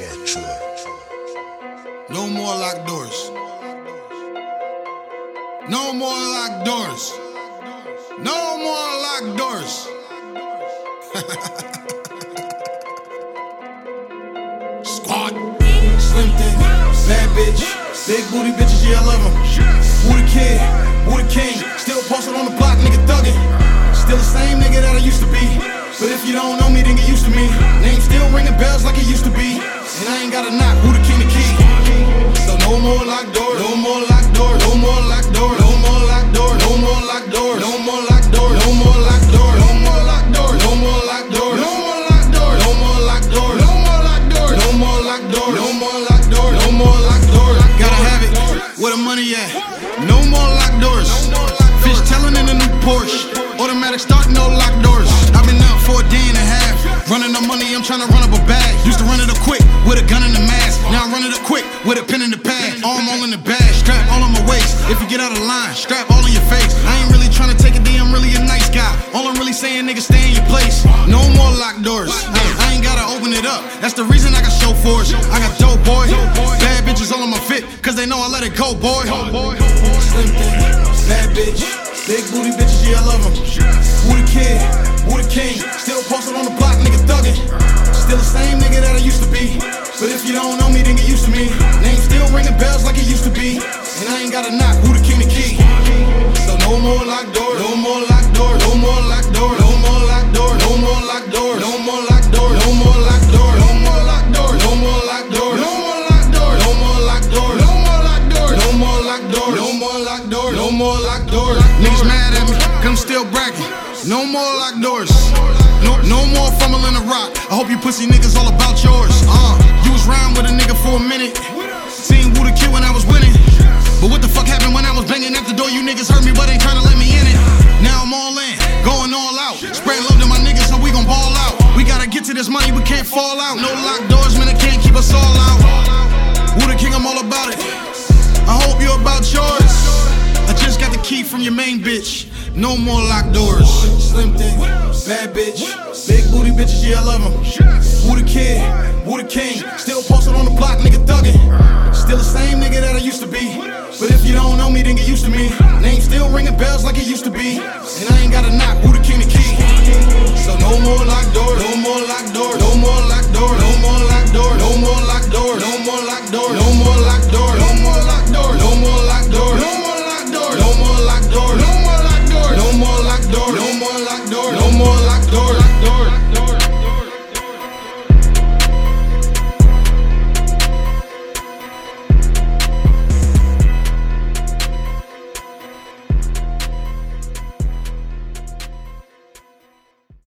No more locked doors. No more locked doors. No more locked doors. Squad. Slim thing, bad bitch. Big booty bitches, yeah, I love them. Who the kid, who the king. Still posted on the block, nigga thuggin'. Still the same nigga that I used to be. But if you don't know me, then get used to me. Name still ringing bells like it used to be. And I ain't got a knock, who the king, the key. So no more locked doors, no more locked doors, no more locked doors, no more locked doors, no more locked doors, no more locked doors, no more locked doors, no more locked doors, no more locked doors, no more locked doors, no more locked doors, no more locked doors, no more locked doors, no more locked doors, no more locked doors. Gotta have it, where the money at? No more locked doors. Fish telling in a new Porsche. Automatic start, no locked doors. I've been up for a day and a half. Running the money, I'm trying to run up a bag. Used to run it up quick with a gun in the mask. Now I run it up quick with a pen in the pad. Arm all in the bag, strap all on my waist. If you get out of line, strap all in your face. I ain't really trying to take a day, I'm really a nice guy. All I'm really saying, nigga, stay in your place. No more locked doors. I ain't gotta open it up. That's the reason I got show force. I got dope boy. Bad bitches all on my fit, cause they know I let it go, boy. Slim thing, bad bitch. Big booty bitches, yeah, I love them. Who the kid, who the king. Still posted on the block, nigga thuggin'. Still the same nigga that I used to be. But if you don't know me, then get used to me. Name still ringing bells like it used to be. And I ain't got a knock, who the king, the key. So no more locked doors, no more locked doors, no more locked doors, no more locked doors, no more locked doors, no more locked doors, no more locked doors, no more locked doors, no more locked doors, no more locked doors, no more locked doors, no more locked doors, no more locked doors, no more locked doors, no more locked doors. Niggas mad at me, cause I'm still bragging. No more locked doors. No more fumbling a rock. I hope you pussy niggas all about yours. You was round with a nigga for a minute. Seen Who the Kid when I was winning. But what the fuck happened when I was banging at the door? You niggas heard me but ain't trying to let me in it. Now I'm all in, going all out. Spread love to my niggas so we gon' ball out. We gotta get to this money, we can't fall out. No locked doors, man, they can't keep us all out. Who the king, I'm all about it. I hope you're about yours. I just got the key from your main bitch. No more locked doors. Slim thing, bad bitch. Big booty bitches, yeah, I love them. Who the kid, who the king. Still posted on the block, nigga thuggin'. Still the same nigga that I used to be. But if you don't know me, then get used to me. Name still ringing bells like it used to be. And I